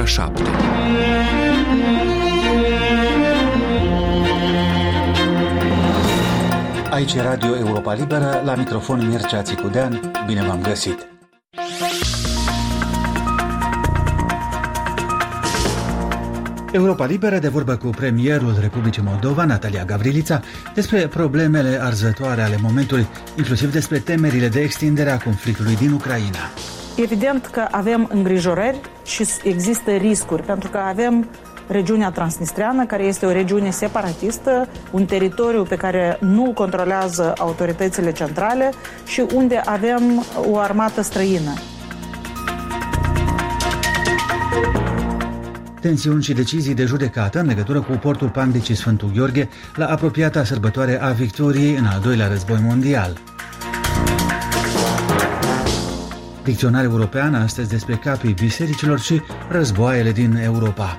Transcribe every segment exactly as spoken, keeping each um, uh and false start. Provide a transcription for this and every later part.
ora șapte. Aici e Radio Europa Liberă, la microfon Mircea Țicudean. Bine v-am găsit! Europa Liberă de vorbă cu premierul Republicii Moldova, Natalia Gavrilița, despre problemele arzătoare ale momentului, inclusiv despre temerile de extindere a conflictului din Ucraina. Evident că avem îngrijorări și există riscuri, pentru că avem regiunea transnistreană, care este o regiune separatistă, un teritoriu pe care nu îl controlează autoritățile centrale și unde avem o armată străină. Tensiuni și decizii de judecată în legătură cu portul Panglicii Sfântul Gheorghe la apropiata sărbătoare a victoriei în al doilea război mondial. Dicționar european astăzi despre capii bisericilor și războaiele din Europa.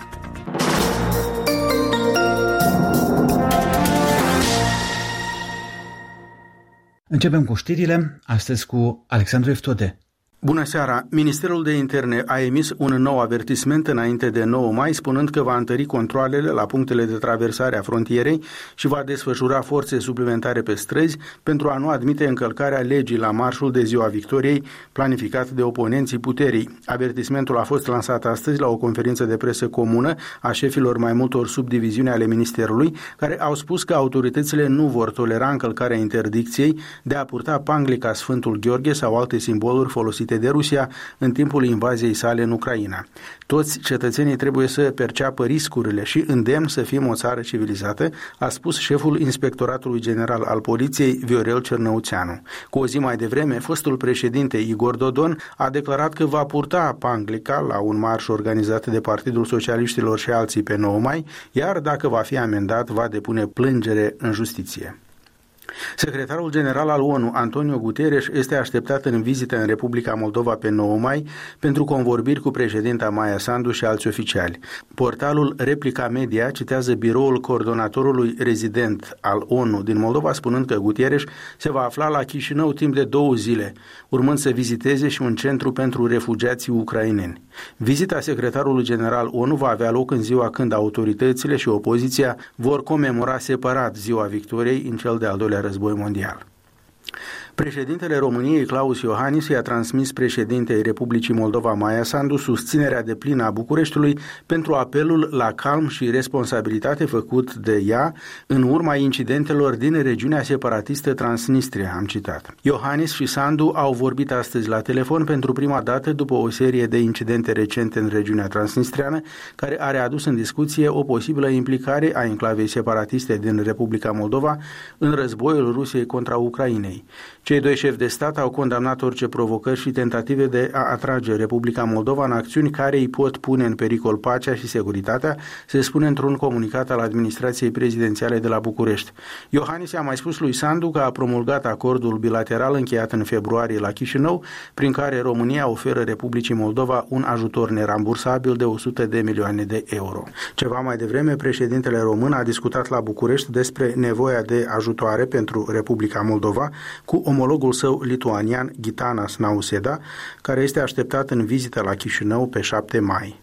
Începem cu știrile, astăzi cu Alexandru Eftode. Bună seara! Ministerul de Interne a emis un nou avertisment înainte de nouă mai, spunând că va întări controalele la punctele de traversare a frontierei și va desfășura forțe suplimentare pe străzi pentru a nu admite încălcarea legii la marșul de Ziua Victoriei, planificat de oponenții puterii. Avertismentul a fost lansat astăzi la o conferință de presă comună a șefilor mai multor subdiviziuni ale Ministerului, care au spus că autoritățile nu vor tolera încălcarea interdicției de a purta panglica Sfântul Gheorghe sau alte simboluri folosite de Rusia în timpul invaziei sale în Ucraina. Toți cetățenii trebuie să perceapă riscurile și îndemn să fim o țară civilizată, a spus șeful Inspectoratului General al Poliției, Viorel Cernăuțeanu. Cu o zi mai devreme, fostul președinte Igor Dodon a declarat că va purta panglica la un marș organizat de Partidul Socialiștilor și alții pe nouă mai, iar dacă va fi amendat, va depune plângere în justiție. Secretarul general al ONU, Antonio Guterres, este așteptat în vizită în Republica Moldova pe nouă mai pentru convorbiri cu președinta Maia Sandu și alți oficiali. Portalul Replica Media citează biroul coordonatorului rezident al ONU din Moldova, spunând că Guterres se va afla la Chișinău timp de două zile, urmând să viziteze și un centru pentru refugiații ucraineni. Vizita secretarului general ONU va avea loc în ziua când autoritățile și opoziția vor comemora separat Ziua Victoriei în cel de-al doilea război mondial. Președintele României, Claus Iohannis, i-a transmis președintei Republicii Moldova, Maia Sandu, susținerea deplină a Bucureștiului pentru apelul la calm și responsabilitate făcut de ea în urma incidentelor din regiunea separatistă Transnistria, am citat. Iohannis și Sandu au vorbit astăzi la telefon pentru prima dată după o serie de incidente recente în regiunea transnistriană, care a readus în discuție o posibilă implicare a enclavei separatiste din Republica Moldova în războiul Rusiei contra Ucrainei. Cei doi șefi de stat au condamnat orice provocări și tentative de a atrage Republica Moldova în acțiuni care îi pot pune în pericol pacea și securitatea, se spune într-un comunicat al administrației prezidențiale de la București. Iohannis a mai spus lui Sandu că a promulgat acordul bilateral încheiat în februarie la Chișinău, prin care România oferă Republicii Moldova un ajutor nerambursabil de o sută de milioane de euro. Ceva mai devreme, președintele român a discutat la București despre nevoia de ajutoare pentru Republica Moldova cu omologul său lituanian Gitanas Nauseda, care este așteptat în vizită la Chișinău pe șapte mai.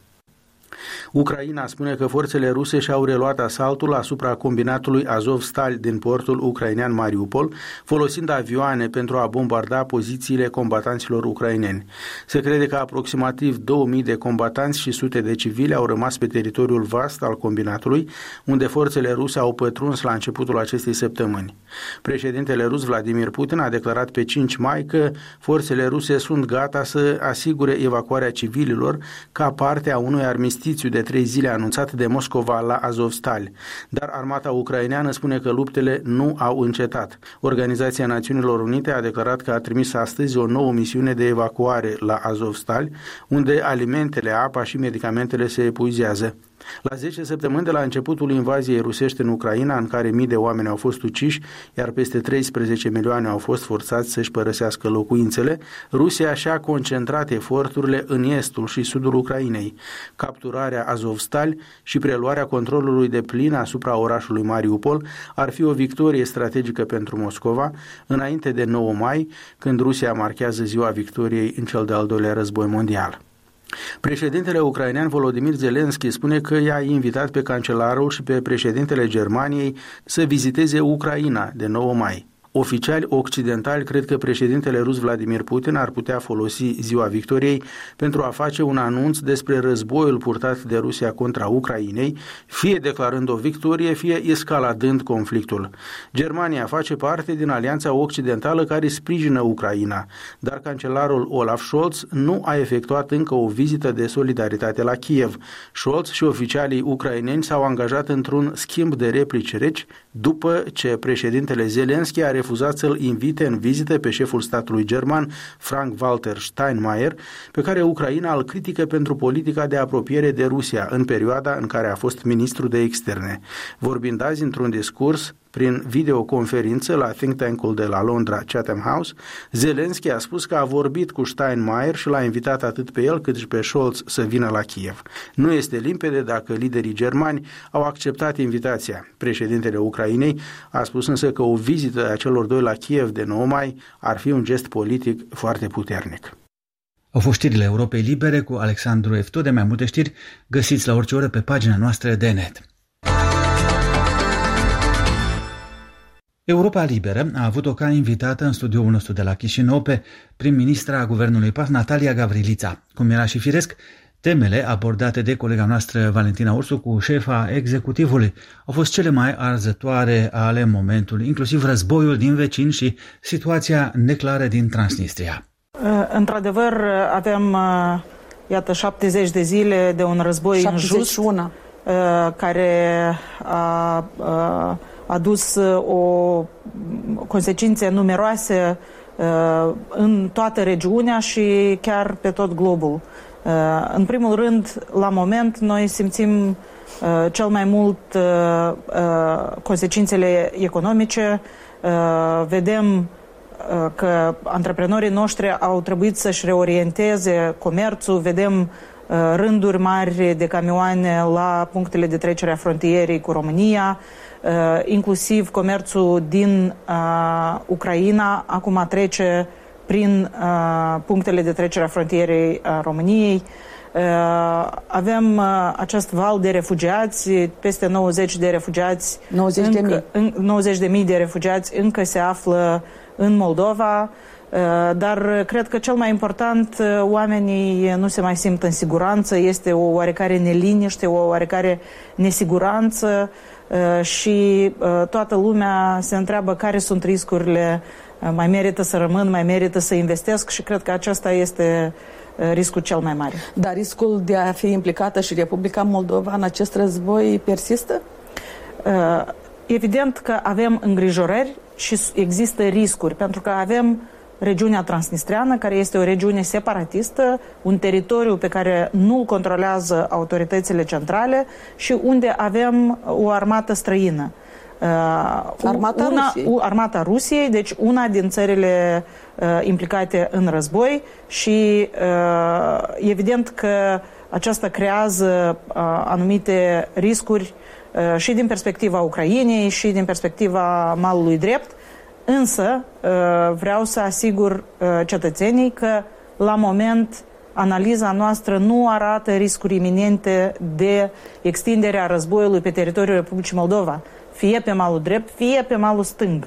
Ucraina spune că forțele ruse și-au reluat asaltul asupra combinatului Azovstal din portul ucrainean Mariupol, folosind avioane pentru a bombarda pozițiile combatanților ucraineni. Se crede că aproximativ două mii de combatanți și sute de civili au rămas pe teritoriul vast al combinatului, unde forțele ruse au pătruns la începutul acestei săptămâni. Președintele rus Vladimir Putin a declarat pe cinci mai că forțele ruse sunt gata să asigure evacuarea civililor ca parte a unui armistițiu de trei zile anunțat de Moscova la Azovstal, dar armata ucraineană spune că luptele nu au încetat. Organizația Națiunilor Unite a declarat că a trimis astăzi o nouă misiune de evacuare la Azovstal, unde alimentele, apa și medicamentele se epuizează. La zece săptămâni de la începutul invaziei rusești în Ucraina, în care mii de oameni au fost uciși, iar peste treisprezece milioane au fost forțați să-și părăsească locuințele, Rusia și-a concentrat eforturile în estul și sudul Ucrainei. Capturarea Azovstal și preluarea controlului de plin asupra orașului Mariupol ar fi o victorie strategică pentru Moscova, înainte de nouă mai, când Rusia marchează Ziua Victoriei în cel de-al doilea război mondial. Președintele ucrainean Volodymyr Zelensky spune că i-a invitat pe cancelarul și pe președintele Germaniei să viziteze Ucraina de nouă mai. Oficiali occidentali cred că președintele rus Vladimir Putin ar putea folosi Ziua Victoriei pentru a face un anunț despre războiul purtat de Rusia contra Ucrainei, fie declarând o victorie, fie escaladând conflictul. Germania face parte din alianța occidentală care sprijină Ucraina, dar cancelarul Olaf Scholz nu a efectuat încă o vizită de solidaritate la Kiev. Scholz și oficialii ucraineni s-au angajat într-un schimb de replici reci după ce președintele Zelensky a refuzat să-l invite în vizită pe șeful statului german, Frank-Walter Steinmeier, pe care Ucraina îl critică pentru politica de apropiere de Rusia în perioada în care a fost ministru de externe. Vorbind azi într-un discurs prin videoconferință la think tank-ul de la Londra, Chatham House, Zelensky a spus că a vorbit cu Steinmeier și l-a invitat atât pe el cât și pe Scholz să vină la Kiev. Nu este limpede dacă liderii germani au acceptat invitația. Președintele Ucrainei a spus însă că o vizită a celor doi la Kiev de nouă mai ar fi un gest politic foarte puternic. Au fost știrile Europei Libere cu Alexandru Eftu. De mai multe știri găsiți la orice oră pe pagina noastră de net. Europa Liberă a avut-o ca invitată în studioul nostru de la Chișinău pe prim-ministra Guvernului P A S, Natalia Gavrilița. Cum era și firesc, temele abordate de colega noastră Valentina Ursu cu șefa executivului au fost cele mai arzătoare ale momentului, inclusiv războiul din vecin și situația neclară din Transnistria. Într-adevăr, avem, iată, șaptezeci de zile de un război șaptezeci și unu. injust care a, a adus o consecințe numeroase în toată regiunea și chiar pe tot globul. În primul rând, la moment, noi simțim cel mai mult consecințele economice. Vedem că antreprenorii noștri au trebuit să-și reorienteze comerțul, vedem rânduri mari de camioane la punctele de trecere a frontierei cu România, inclusiv comerțul din uh, Ucraina acum trece prin uh, punctele de trecere a frontierei a României. Uh, avem uh, acest val de refugiați, peste nouăzeci de refugiați, nouăzeci de mii. În, nouăzeci de mii de refugiați încă se află în Moldova. Dar cred că cel mai important, oamenii nu se mai simt în siguranță, este o oarecare neliniște, o oarecare nesiguranță și toată lumea se întreabă care sunt riscurile, mai merită să rămân, mai merită să investesc și cred că acesta este riscul cel mai mare. Dar riscul de a fi implicată și Republica Moldova în acest război persistă? Evident că avem îngrijorări și există riscuri, pentru că avem regiunea transnistreană, care este o regiune separatistă, un teritoriu pe care nu-l controlează autoritățile centrale și unde avem o armată străină. Armata una, Rusiei. Armata Rusiei, deci una din țările uh, implicate în război și uh, evident că aceasta creează uh, anumite riscuri uh, și din perspectiva Ucrainei și din perspectiva malului drept. Însă vreau să asigur cetățenii că la moment analiza noastră nu arată riscuri iminente de extinderea războiului pe teritoriul Republicii Moldova, fie pe malul drept, fie pe malul stâng.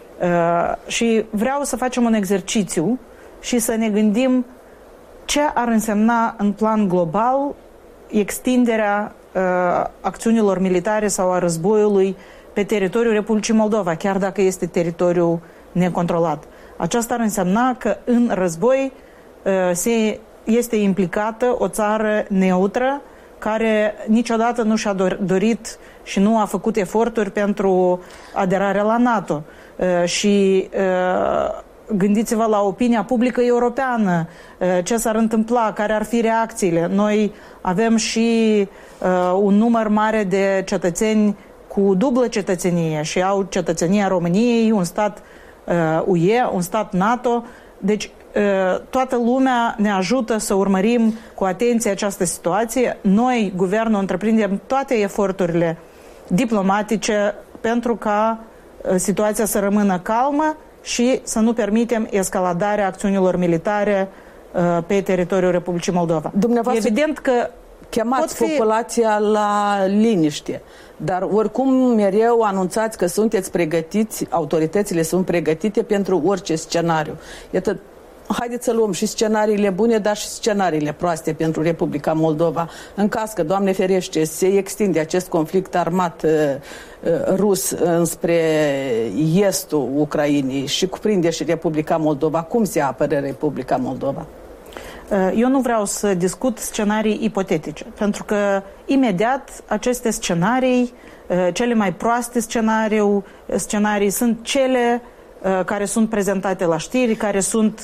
Și vreau să facem un exercițiu și să ne gândim ce ar însemna în plan global extinderea acțiunilor militare sau a războiului pe teritoriul Republicii Moldova, chiar dacă este teritoriu necontrolat. Aceasta ar însemna că în război se este implicată o țară neutră care niciodată nu și-a dorit și nu a făcut eforturi pentru aderarea la NATO. Și gândiți-vă la opinia publică europeană, ce s-ar întâmpla, care ar fi reacțiile. Noi avem și un număr mare de cetățeni cu dublă cetățenie și au cetățenia României, un stat uh, U E, un stat NATO. Deci uh, toată lumea ne ajută să urmărim cu atenție această situație. Noi, guvernul, întreprindem toate eforturile diplomatice pentru ca uh, situația să rămână calmă și să nu permitem escaladarea acțiunilor militare pe teritoriul Republicii Moldova. Dumneavoastră, evident că chemați fi... populația la liniște, dar oricum mereu anunțați că sunteți pregătiți, autoritățile sunt pregătite pentru orice scenariu. Iată, haideți să luăm și scenariile bune, dar și scenariile proaste pentru Republica Moldova. În caz că, Doamne ferește, se extinde acest conflict armat uh, uh, rus înspre estul Ucrainei și cuprinde și Republica Moldova, cum se apără Republica Moldova? Eu nu vreau să discut scenarii ipotetice, pentru că imediat aceste scenarii, cele mai proaste scenarii, scenarii sunt cele care sunt prezentate la știri, care sunt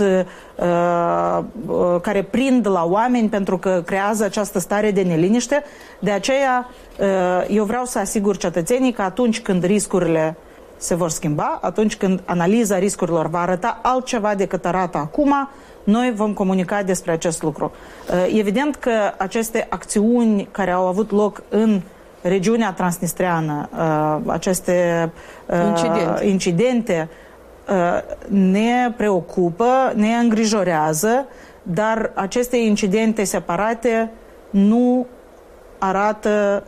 care prind la oameni pentru că creează această stare de neliniște. De aceea eu vreau să asigur cetățenii că atunci când riscurile se vor schimba, atunci când analiza riscurilor va arăta altceva decât arată acum, noi vom comunica despre acest lucru. Evident că aceste acțiuni care au avut loc în regiunea transnistreană, aceste incidente, incidente ne preocupă, ne îngrijorează, dar aceste incidente separate nu arată,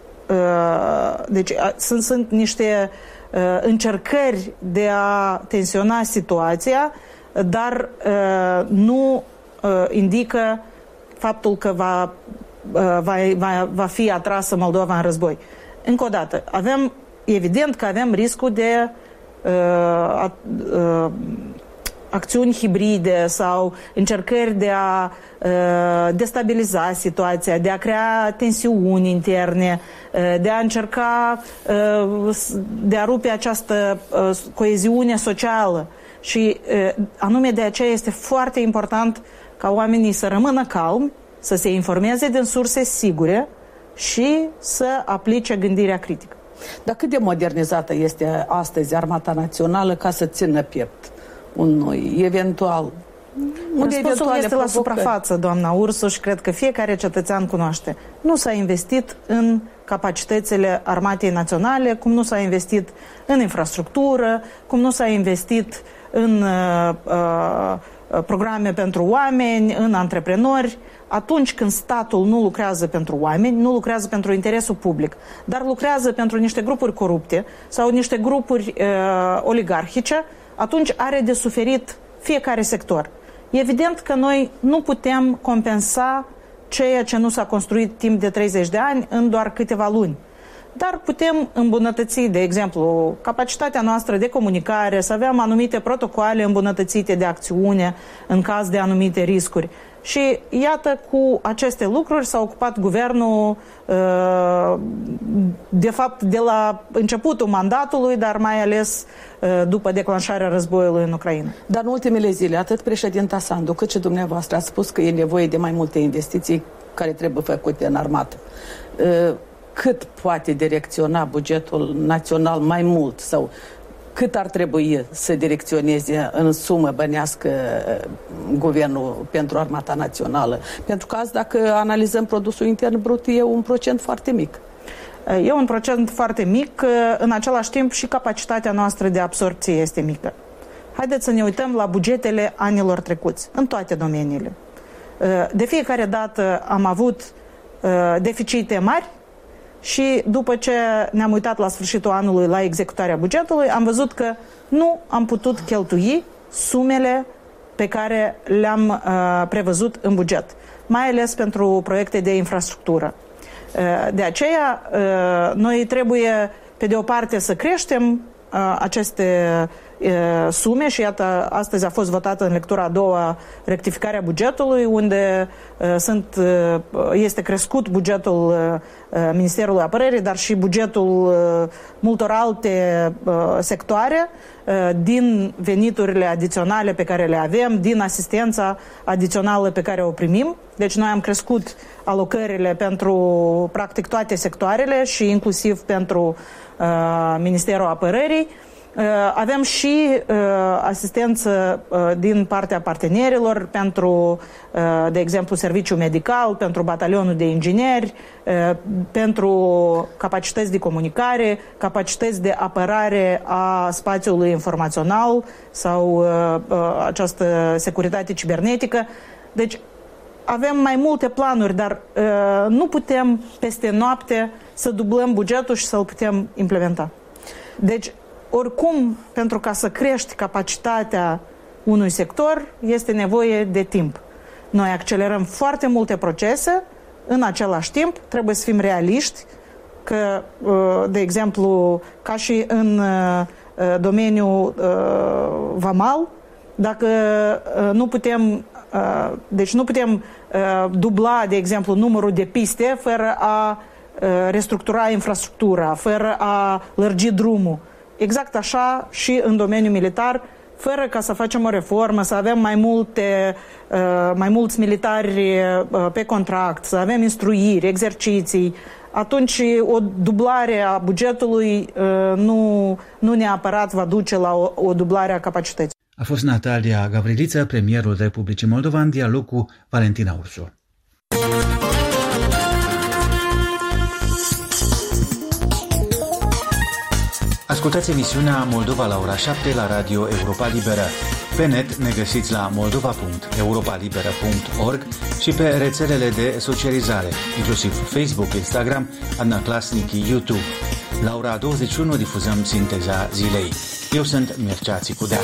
deci sunt, sunt niște încercări de a tensiona situația, dar uh, nu uh, indică faptul că va, uh, va, va, va fi atrasă Moldova în război. Încă o dată, avem, evident că avem riscul de uh, uh, acțiuni hibride sau încercări de a uh, destabiliza situația, de a crea tensiuni interne, uh, de a încerca uh, de a rupe această uh, coeziune socială. Și anume de aceea este foarte important ca oamenii să rămână calmi, să se informeze din surse sigure și să aplice gândirea critică. Dar cât de modernizată este astăzi Armata Națională ca să țină piept unui eventual? Răspunsul este la suprafață, doamna Ursu, și cred că fiecare cetățean cunoaște. Nu s-a investit în capacitățile Armatei Naționale, cum nu s-a investit în infrastructură, cum nu s-a investit în uh, uh, programe pentru oameni, în antreprenori. Atunci când statul nu lucrează pentru oameni, nu lucrează pentru interesul public, dar lucrează pentru niște grupuri corupte sau niște grupuri uh, oligarhice, atunci are de suferit fiecare sector. Evident că noi nu putem compensa ceea ce nu s-a construit timp de treizeci de ani în doar câteva luni. Dar putem îmbunătăți, de exemplu, capacitatea noastră de comunicare, să avem anumite protocoale îmbunătățite de acțiune în caz de anumite riscuri. Și iată, cu aceste lucruri s-a ocupat guvernul de fapt de la începutul mandatului, dar mai ales după declanșarea războiului în Ucraina. Dar în ultimele zile, atât președinta Sandu cât și dumneavoastră ați spus că e nevoie de mai multe investiții care trebuie făcute în armată. Cât poate direcționa bugetul național mai mult sau cât ar trebui să direcționeze în sumă bănească guvernul pentru Armata Națională? Pentru că azi, dacă analizăm produsul intern brut, e un procent foarte mic. E un procent foarte mic, în același timp și capacitatea noastră de absorpție este mică. Haideți să ne uităm la bugetele anilor trecuți, în toate domeniile. De fiecare dată am avut deficite mari, și după ce ne-am uitat la sfârșitul anului la executarea bugetului, am văzut că nu am putut cheltui sumele pe care le-am uh, prevăzut în buget, mai ales pentru proiecte de infrastructură. Uh, de aceea, uh, noi trebuie, pe de o parte, să creștem uh, aceste uh, sume și iată, astăzi a fost votată în lectura a doua rectificarea bugetului, unde uh, sunt, uh, este crescut bugetul uh, Ministerului Apărării, dar și bugetul uh, multor alte uh, sectoare uh, din veniturile adiționale pe care le avem, din asistența adițională pe care o primim. Deci noi am crescut alocările pentru practic toate sectoarele și inclusiv pentru uh, Ministerul Apărării. Avem și uh, asistență uh, din partea partenerilor pentru, uh, de exemplu, serviciul medical, pentru batalionul de ingineri, uh, pentru capacități de comunicare, capacități de apărare a spațiului informațional sau uh, uh, această securitate cibernetică. Deci avem mai multe planuri, dar uh, nu putem peste noapte să dublăm bugetul și să-l putem implementa. Deci, oricum, pentru ca să crești capacitatea unui sector, este nevoie de timp. Noi accelerăm foarte multe procese, în același timp trebuie să fim realiști că, de exemplu, ca și în domeniul vamal, dacă nu putem, deci nu putem dubla, de exemplu, numărul de piste fără a restructura infrastructura, fără a lărgi drumul. Exact așa și în domeniul militar, fără ca să facem o reformă, să avem mai multe, mai mulți militari pe contract, să avem instruiri, exerciții, atunci o dublare a bugetului nu, nu neapărat va duce la o, o dublare a capacității. A fost Natalia Gavrilița, premierul Republicii Moldova, în dialog cu Valentina Ursu. Ascultați emisiunea Moldova la ora șapte la Radio Europa Liberă. Pe net ne găsiți la moldova punct europa liberă punct org și pe rețelele de socializare, inclusiv Facebook, Instagram, Adnaclasnici, YouTube. La ora douăzeci și unu difuzăm sinteza zilei. Eu sunt Mircea Țicudean.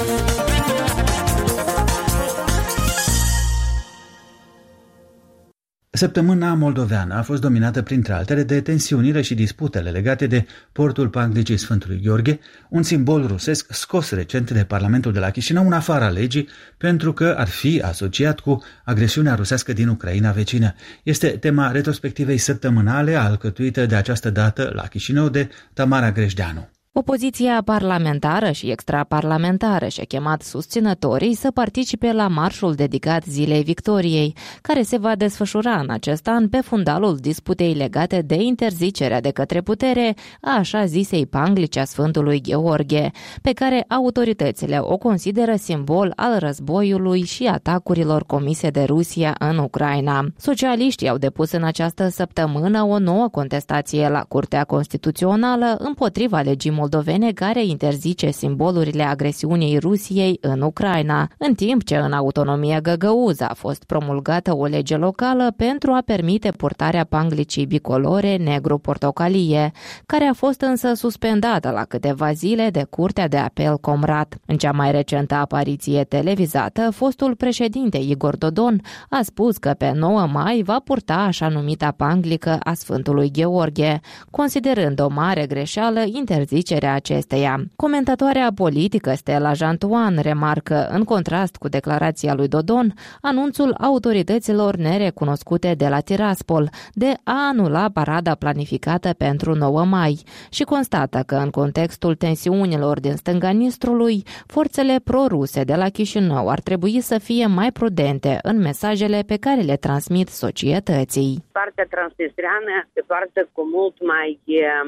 Săptămâna moldoveană a fost dominată, printre altele, de tensiunile și disputele legate de portul Panglicii Sfântului Gheorghe, un simbol rusesc scos recent de Parlamentul de la Chișinău în afara legii pentru că ar fi asociat cu agresiunea rusească din Ucraina vecină. Este tema retrospectivei săptămânale alcătuită de această dată la Chișinău de Tamara Greșdeanu. Opoziția parlamentară și extraparlamentară și-a chemat susținătorii să participe la marșul dedicat Zilei Victoriei, care se va desfășura în acest an pe fundalul disputei legate de interzicerea de către putere a așa zisei Panglici a Sfântului Gheorghe, pe care autoritățile o consideră simbol al războiului și atacurilor comise de Rusia în Ucraina. Socialiștii au depus în această săptămână o nouă contestație la Curtea Constituțională împotriva legii moldovene care interzice simbolurile agresiunii Rusiei în Ucraina, în timp ce în autonomia găgăuză a fost promulgată o lege locală pentru a permite purtarea panglicii bicolore negru-portocalie, care a fost însă suspendată la câteva zile de Curtea de Apel Comrat. În cea mai recentă apariție televizată, fostul președinte Igor Dodon a spus că pe nouă mai va purta așa numita panglică a Sfântului Gheorghe, considerând o mare greșeală interzicerea acesteia. Comentatoarea politică Stella Jantoan remarcă, în contrast cu declarația lui Dodon, anunțul autorităților nerecunoscute de la Tiraspol de a anula parada planificată pentru nouă mai și constată că în contextul tensiunilor din stânga Nistrului, forțele pro-ruse de la Chișinău ar trebui să fie mai prudente în mesajele pe care le transmit societății. Partea transnistreană se poartă cu mult mai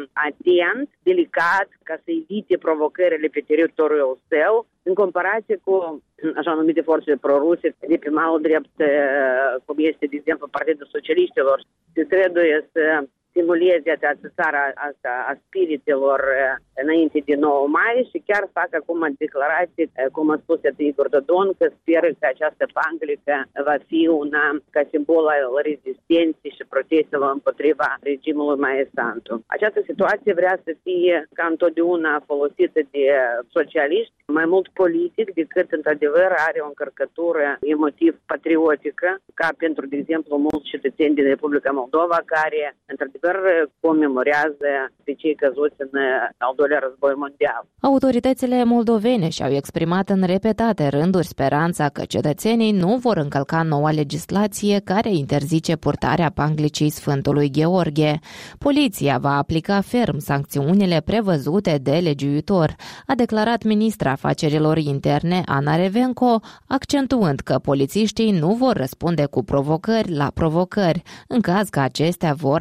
atent, delicat, ca să evite provocările pe teritoriul său, în comparație cu așa numite forțe proruse de pe malul drept, cum este, de exemplu, Partidul Socialiștilor. Se trebuie să stimuleze această țară asta a spiritelor înainte de nouă mai și chiar fac acum declarații, cum a spus Igor Dodon, că speră că această panglică va fi una ca simbol al rezistenței și protestelor împotriva regimului Maesantu. Această situație vrea să fie ca întotdeauna folosită de socialiști, mai mult politic decât într-adevăr are o încărcătură emotiv patriotică, ca pentru, de exemplu, mulți cetățeni din Republica Moldova care într-adevăr comemorează pe cei căzuți în al doilea război mondial. Autoritățile moldovene și-au exprimat în repetate rânduri speranța că cetățenii nu vor încălca noua legislație care interzice purtarea panglicii Sfântului Gheorghe. Poliția va aplica ferm sancțiunile prevăzute de legiuitor, a declarat ministra afacerilor interne Ana Revenco, accentuând că polițiștii nu vor răspunde cu provocări la provocări, în caz că acestea vor avea loc.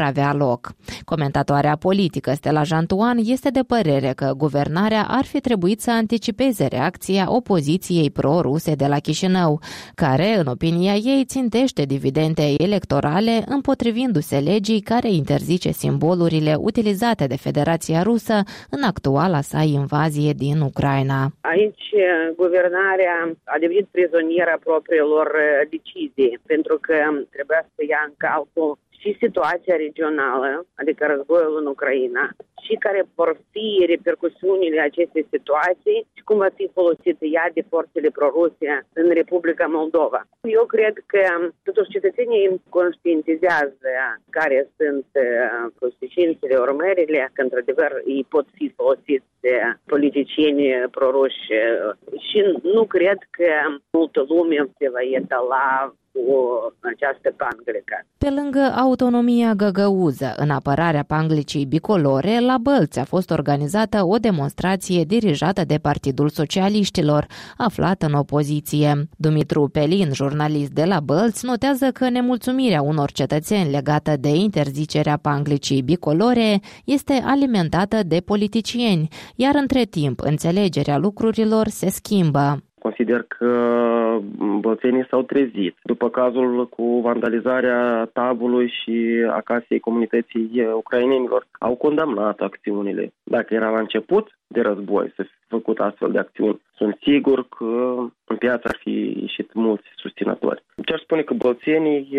loc. Comentatoarea politică Stella Jantuan este de părere că guvernarea ar fi trebuit să anticipeze reacția opoziției pro-ruse de la Chișinău, care, în opinia ei, țintește dividende electorale împotrivindu-se legii care interzice simbolurile utilizate de Federația Rusă în actuala sa invazie din Ucraina. Aici guvernarea a devenit prizoniera propriilor decizii, pentru că trebuia să ia în calcul și situația regională, adică războiul în Ucraina, și care vor fi repercusiunile acestei situații și cum va fi folosită ea de forțele proruse în Republica Moldova. Eu cred că totuși cetățenii conștientizează care sunt consecințele, urmările, că într-adevăr ei pot fi folosiți de politicieni proruși și nu cred că multă lume se va etala cu această panglică. Pe lângă autonomia găgăuză, în apărarea panglicii bicolore, la Bălți a fost organizată o demonstrație dirijată de Partidul Socialiștilor, aflat în opoziție. Dumitru Pelin, jurnalist de la Bălți, notează că nemulțumirea unor cetățeni legată de interzicerea panglicii bicolore este alimentată de politicieni, iar între timp înțelegerea lucrurilor se schimbă. Consider că bălțenii s-au trezit. După cazul cu vandalizarea tabului și a casei comunității ucrainenilor, au condamnat acțiunile. Dacă era la început de război să fi făcut astfel de acțiuni, sunt sigur că în piață ar fi ieșit mulți susținători. Ce-aș spune că bălțenii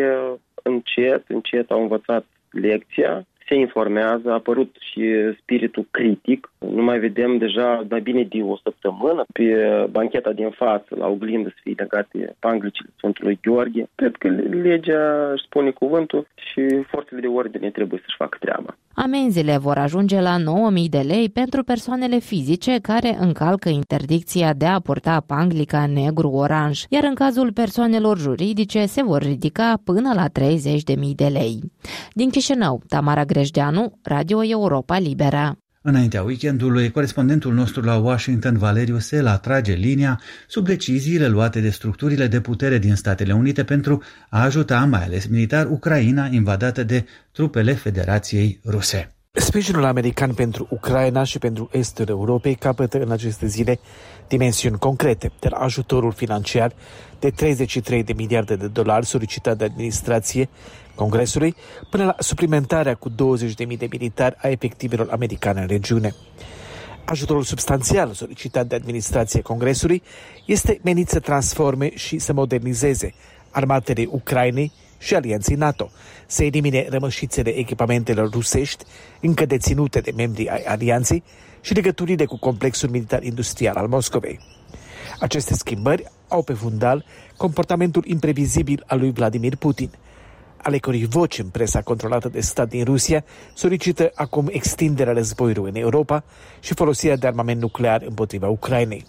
încet, încet au învățat lecția, se informează, a apărut și spiritul critic. Nu mai vedem deja mai bine de o săptămână pe bancheta din față, la oglindă, să fie legate panglicile Sfântului Gheorghe. Cred că legea își spune cuvântul și forțele de ordine trebuie să-și facă treaba. Amenziile vor ajunge la nouă mii de lei pentru persoanele fizice care încalcă interdicția de a purta panglica negru-oranj, iar în cazul persoanelor juridice se vor ridica până la treizeci de mii de lei. Din Chișinău, Tamara Grejdeanu, Radio Europa Liberă. Înaintea weekendului, corespondentul nostru la Washington, Valeriu Sel, atrage linia sub deciziile luate de structurile de putere din Statele Unite pentru a ajuta, mai ales militar, Ucraina invadată de trupele Federației Ruse. Sprijinul american pentru Ucraina și pentru estul Europei capătă în aceste zile dimensiuni concrete, de la ajutorul financiar de treizeci și trei de miliarde de dolari solicitat de administrație Congresului, până la suplimentarea cu douăzeci de mii de militari a efectivelor americane în regiune. Ajutorul substanțial solicitat de administrație Congresului este menit să transforme și să modernizeze armatele Ucrainei și alianței NATO, să elimine rămășițele echipamentelor rusești încă deținute de membrii ai alianței și legăturile cu complexul militar-industrial al Moscovei. Aceste schimbări au pe fundal comportamentul imprevizibil al lui Vladimir Putin, ale cărui voci în presa controlată de stat din Rusia solicită acum extinderea războiului în Europa și folosirea de armament nuclear împotriva Ucrainei.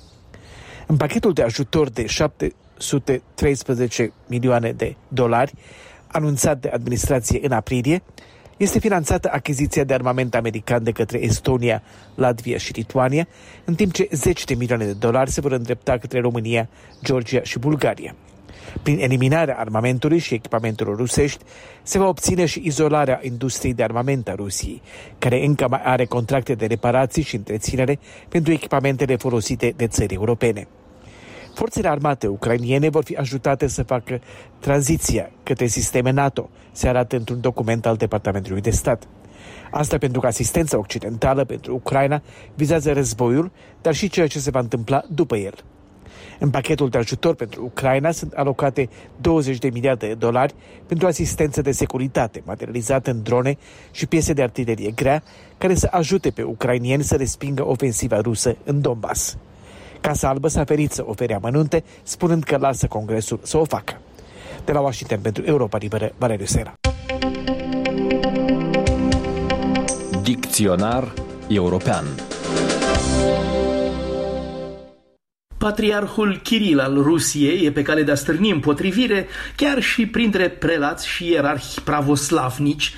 În pachetul de ajutor de șapte sute treisprezece milioane de dolari anunțat de administrație în aprilie, este finanțată achiziția de armament american de către Estonia, Latvia și Lituania, în timp ce zeci de milioane de dolari se vor îndrepta către România, Georgia și Bulgaria. Prin eliminarea armamentului și echipamentelor rusești, se va obține și izolarea industriei de armament a Rusiei, care încă mai are contracte de reparații și întreținere pentru echipamentele folosite de țări europene. Forțele armate ucrainiene vor fi ajutate să facă tranziția către sisteme NATO, se arată într-un document al Departamentului de Stat. Asta pentru că asistența occidentală pentru Ucraina vizează războiul, dar și ceea ce se va întâmpla după el. În pachetul de ajutor pentru Ucraina sunt alocate douăzeci de miliarde de dolari pentru asistență de securitate, materializată în drone și piese de artilerie grea, care să ajute pe ucrainieni să respingă ofensiva rusă în Donbass. Casa Albă s-a ferit să ofere amănunte, spunând că lasă Congresul să o facă. De la Washington pentru Europa Liberă, Valeriu Sera. Dicționar european. Patriarhul Kiril al Rusiei e pe cale de a stârni împotrivire chiar și printre prelați și ierarhi pravoslavnici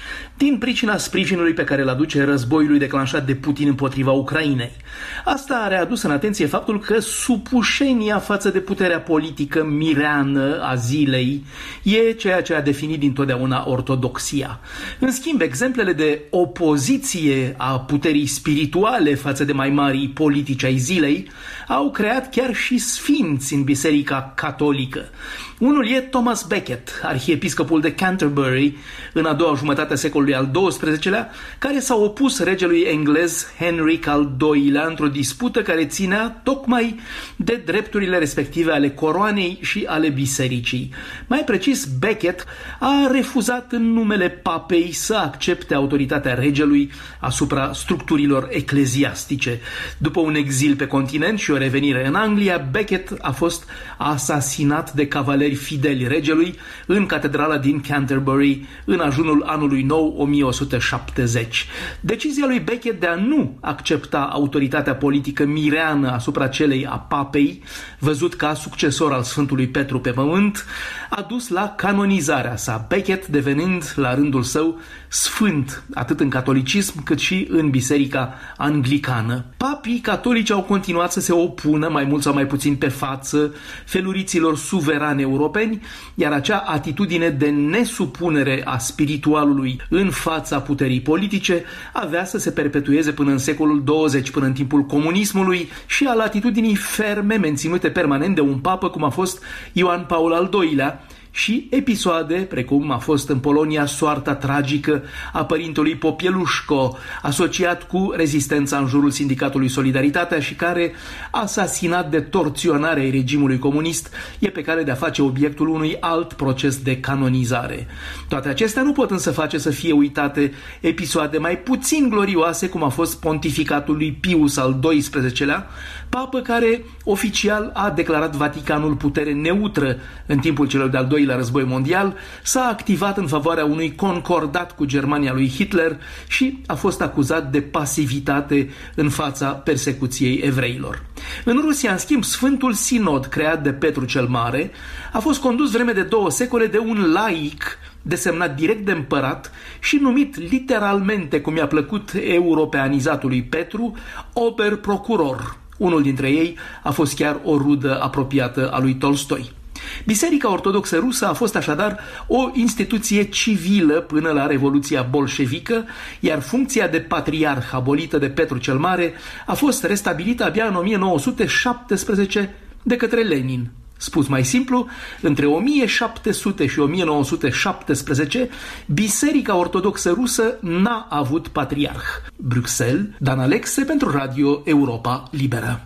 din pricina sprijinului pe care îl aduce războiului declanșat de Putin împotriva Ucrainei. Asta a readus în atenție faptul că supușenia față de puterea politică mireană a zilei e ceea ce a definit dintotdeauna ortodoxia. În schimb, exemplele de opoziție a puterii spirituale față de mai marii politici ai zilei au creat chiar și sfinți în Biserica Catolică. Unul e Thomas Becket, arhiepiscopul de Canterbury în a doua jumătate a secolului al douăsprezecelea, care s-a opus regelui englez Henric al doilea într-o dispută care ținea tocmai de drepturile respective ale coroanei și ale bisericii. Mai precis, Becket a refuzat în numele papei să accepte autoritatea regelui asupra structurilor ecleziastice. După un exil pe continent și o revenire în Anglia, Becket a fost asasinat de cavaleri fideli regelui în catedrala din Canterbury în ajunul anului nou o mie o sută șaptezeci. Decizia lui Becket de a nu accepta autoritatea politică mireană asupra celei a papei, văzut ca succesor al Sfântului Petru pe pământ, a dus la canonizarea sa, Becket devenind la rândul său sfânt, atât în catolicism cât și în biserica anglicană. Papii catolici au continuat să se opună, mai mult sau mai puțin pe față, feluriților suverani europeni, iar acea atitudine de nesupunere a spiritualului în fața puterii politice avea să se perpetueze până în secolul douăzeci, până în timpul comunismului și al atitudinii ferme menținute permanent de un papă cum a fost Ioan Paul al doilea, și episoade, precum a fost în Polonia soarta tragică a părintelui Popielușco, asociat cu rezistența în jurul sindicatului Solidaritatea și care, asasinat de torționarea regimului comunist, e pe cale de a face obiectul unui alt proces de canonizare. Toate acestea nu pot însă face să fie uitate episoade mai puțin glorioase, cum a fost pontificatul lui Pius al doisprezecelea, papă care oficial a declarat Vaticanul putere neutră în timpul celor de-al doilea război mondial, s-a activat în favoarea unui concordat cu Germania lui Hitler și a fost acuzat de pasivitate în fața persecuției evreilor. În Rusia, în schimb, Sfântul Sinod, creat de Petru cel Mare, a fost condus vreme de două secole de un laic desemnat direct de împărat și numit literalmente, cum i-a plăcut europeanizatului Petru, ober procuror. Unul dintre ei a fost chiar o rudă apropiată a lui Tolstoi. Biserica Ortodoxă Rusă a fost așadar o instituție civilă până la Revoluția bolșevică, iar funcția de patriarh abolită de Petru cel Mare a fost restabilită abia în o mie nouă sute șaptesprezece de către Lenin. Spus mai simplu, între o mie șapte sute și o mie nouă sute șaptesprezece, Biserica Ortodoxă Rusă n-a avut patriarh. Bruxelles, Dan Alexe pentru Radio Europa Liberă.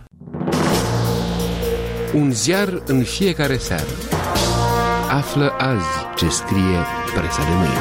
Un ziar în fiecare seară. Află azi ce scrie presa de mâine.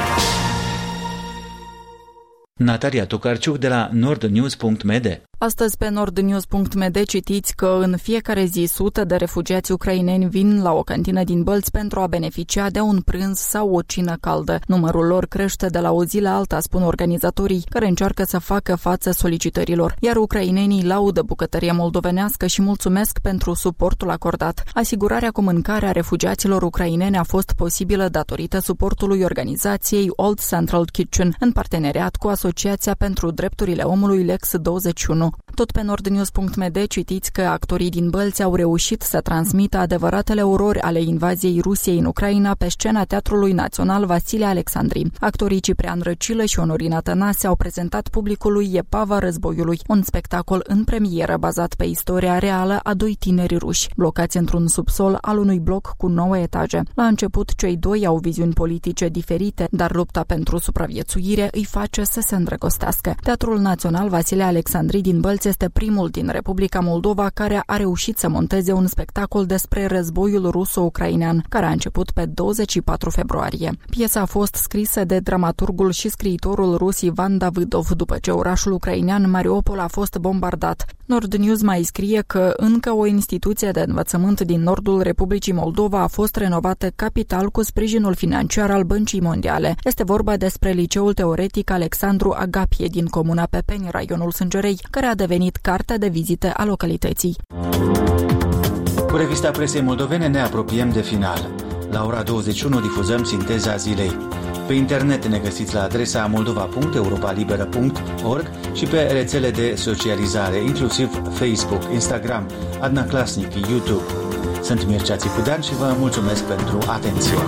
Natalia Tokarciuc de la nordnews punct m d. Astăzi pe nordnews punct m d citiți că în fiecare zi sute de refugiați ucraineni vin la o cantină din Bălți pentru a beneficia de un prânz sau o cină caldă. Numărul lor crește de la o zi la alta, spun organizatorii, care încearcă să facă față solicitărilor, iar ucrainenii laudă bucătăria moldovenească și mulțumesc pentru suportul acordat. Asigurarea cu mâncare a refugiaților ucraineni a fost posibilă datorită suportului organizației Old Central Kitchen, în parteneriat cu Asociația pentru Drepturile Omului Lex douăzeci și unu. Tot pe nordnews punct m d citiți că actorii din Bălți au reușit să transmită adevăratele orori ale invaziei Rusiei în Ucraina pe scena Teatrului Național Vasile Alexandri. Actorii Ciprian Răcilă și Onorina Tănase au prezentat publicului Epava războiului, un spectacol în premieră bazat pe istoria reală a doi tineri ruși, blocați într-un subsol al unui bloc cu nouă etaje. La început, cei doi au viziuni politice diferite, dar lupta pentru supraviețuire îi face să se îndrăgostească. Teatrul Național Vasile Alexandri din Bălți este primul din Republica Moldova care a reușit să monteze un spectacol despre războiul ruso-ucrainean, care a început pe douăzeci și patru februarie. Piesa a fost scrisă de dramaturgul și scriitorul rus Ivan Davidov după ce orașul ucrainean Mariupol a fost bombardat. Nordnews mai scrie că încă o instituție de învățământ din nordul Republicii Moldova a fost renovată capital cu sprijinul financiar al Băncii Mondiale. Este vorba despre Liceul Teoretic Alexandru Agapie din comuna Pepeni, raionul Sângerei, care a devenit cartea de vizită a localității. Cu revista presei moldovene ne apropiem de final. La ora douăzeci și unu difuzăm Sinteza zilei. Pe internet ne găsiți la adresa moldova punct europa liberă punct org și pe rețele de socializare, inclusiv Facebook, Instagram, Adna Clasnic, YouTube. Sunt Mircea Țicudean și vă mulțumesc pentru atenție.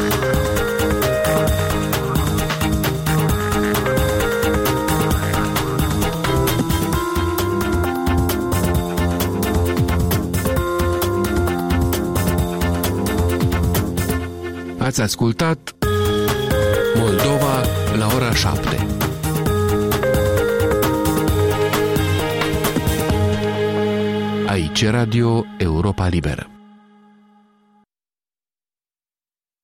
Ați ascultat Moldova la ora șapte. Aici Radio Europa Liberă.